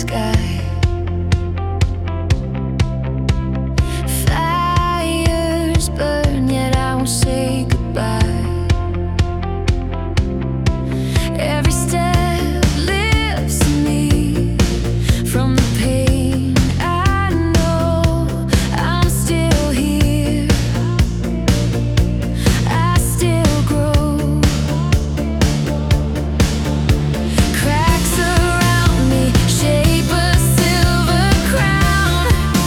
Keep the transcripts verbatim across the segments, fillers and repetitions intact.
sky. Fires burn, yet I won't say goodbye. Every step lifts me from the pain. I know I'm still here. I still grow. Cracks around me shape a silver crown.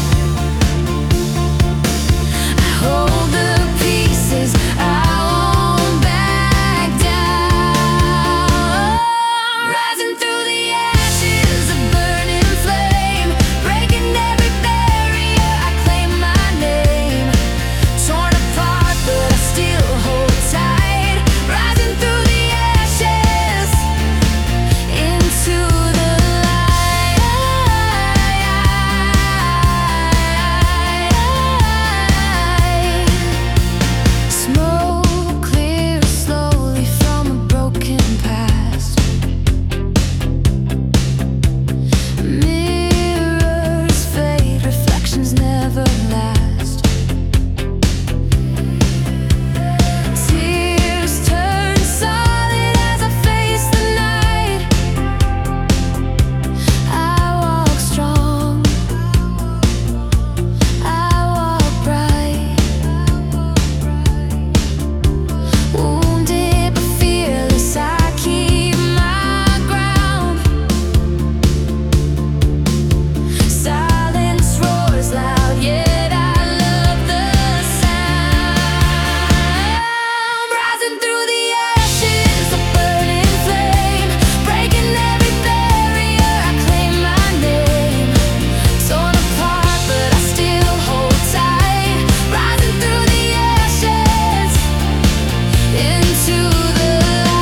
I hold the pieces, I won't back down. Rising through the ashes, a burning flame, breaking every barrier, I claim my name. Torn apart, but I still hold tight. Rising through the ashes, into the light. Smoke clears slowly from a broken past. Mirrors fade, reflections never last. Tears turn solid as I face the night. I walk strong, I walk bright. Wounded but fearless, I keep my ground. Silence roars loud, yet I love the sound. Rising through the ashes, a burning flame, breaking every barrier, I claim my name. Torn apart, but I still hold tight. Rising through the ashes, into the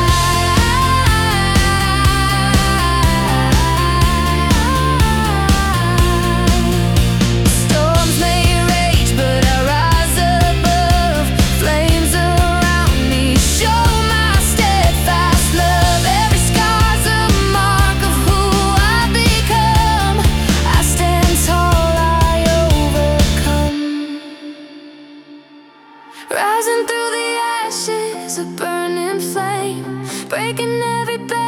light. Storms may rage, but I rise above. Flames around me show my steadfast love. Every scar's a mark of who I've become. I stand tall, I overcome. Rising through the ashes, a burning flame, breaking every barrier,